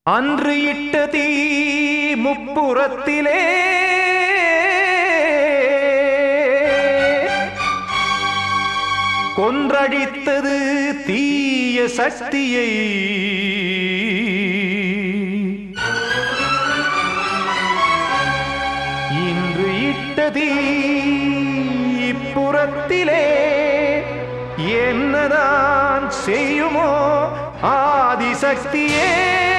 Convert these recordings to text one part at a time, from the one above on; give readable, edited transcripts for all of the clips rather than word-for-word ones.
அன்று இட்ட தீ முப்புறத்திலே கொன்றடித்தது தீய சக்தியை. இன்று இட்ட தீ இப்புறத்திலே என்னதான் செய்யுமோ ஆதிசக்தியே.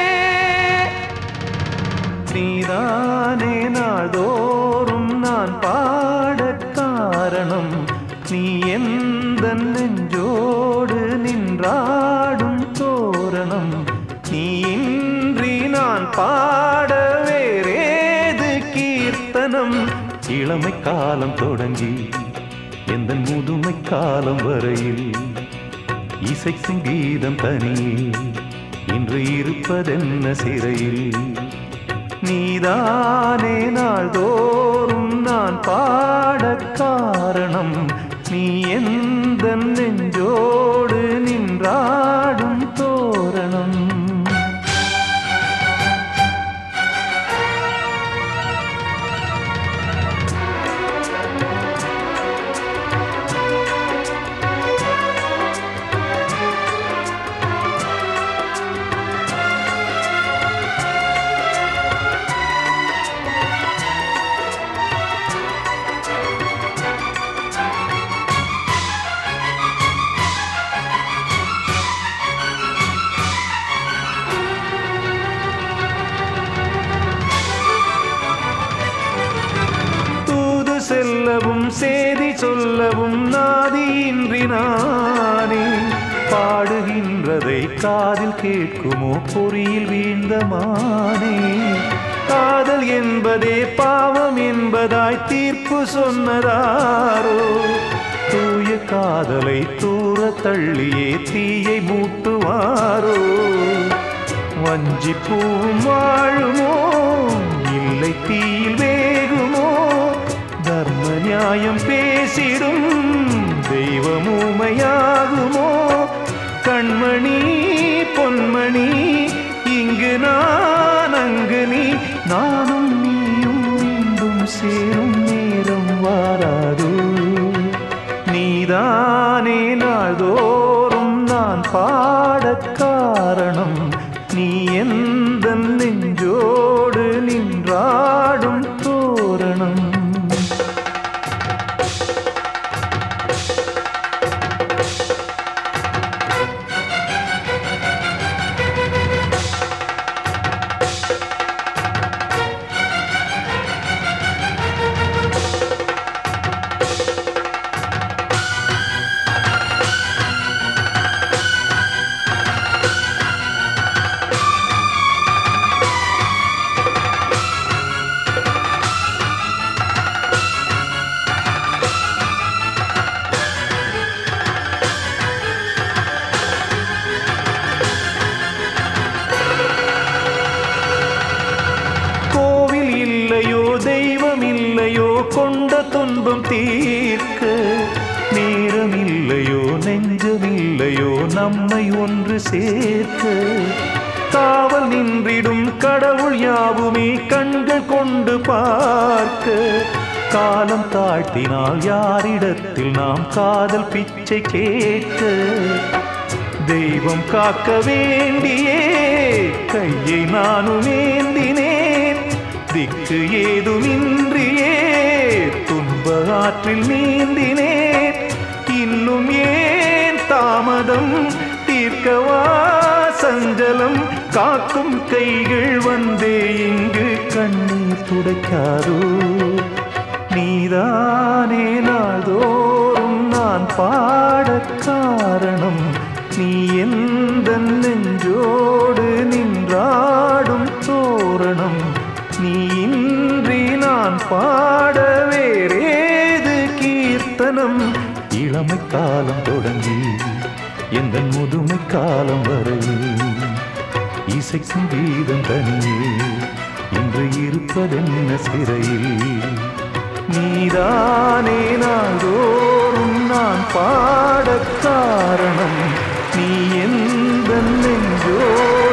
நீதானே நாள்தோறும் நான் பாட காரணம், நீ எந்த நெஞ்சோடு நின்றாடும் தோரணம். நீ இன்றி நான் பாட வேறேது கீர்த்தனம். இளமை காலம் தொடங்கி எந்த முதுமை காலம் வரையில் இசைக்கும் கீதம் தனியே இன்று இருப்பதென்ன சிறையில். நீதானே நாள்தோறும் நான் பாட காரணம், நீ எந்த நெஞ்சோடு நின்றாடும் தோரணம். செல்லவும் சேதி சொல்லவும் நாதியின்றி நானே பாடுகின்றதை காதில் கேட்குமோ பொறியில் வீழ்ந்த மானே. காதல் என்பதே பாவம் என்பதாய் தீர்ப்பு சொன்னதாரோ. தூய காதலை தூர தள்ளியே தீயை மூட்டுவாரோ. வஞ்சிப்பூவும் வாழுமோ இல்லை தீயில் வேகுமோ. தர்ம நியாயம் பேசிடும் தெய்வமூமையாகுமோ. கண்மணி பொன்மணி இங்கு நான் அங்கு நீ, நானும் நீயும் மீண்டும் சேரும் நேரம் வாராதோ. நீதானே நாள்தோறும் நான் பாட காரணம், நீ எந்த நெஞ்சோடு நின்றாடும் தோரணம். தெய்வம் இல்லையோ கொண்ட துன்பம் தீர்க்க. நேரம் இல்லையோ நெஞ்சமில்லையோ நம்மை ஒன்று சேர்க்க. காவல் நின்றிடும் கடவுள் யாவுமே கண்கள் கொண்டு பார்க்க. காலம் தாழ்த்தினால் யாரிடத்தில் நாம் காதல் பிச்சை கேட்க. தெய்வம் காக்க வேண்டியே கையை நானும் ஏந்தினேன். திக்கு ஏதுமின்றியே துன்ப ஆற்றில் நீந்தினேன். இன்னும் ஏன் தாமதம் தீர்க்கவா சஞ்சலம். காக்கும் கைகள் வந்தே இங்கு கண்ணீர் துடைக்காதோ. நீதானே நாள்தோறும் நான் பாட காரணம், நீ எந்த நெஞ்சோடு நின்றாடும் தோரணம். நீ இன்றி நான் பாட வேறேது கீர்த்தனம். இளமை காலம் தொடங்கி எந்த முதுமை காலம் வரையில் இசைக்கும் கீதம் தனியே இன்று இருப்பதென்ன சிறையில். நீதானே நாள்தோறும் நான் பாட காரணம், நீ எந்த நெஞ்சோ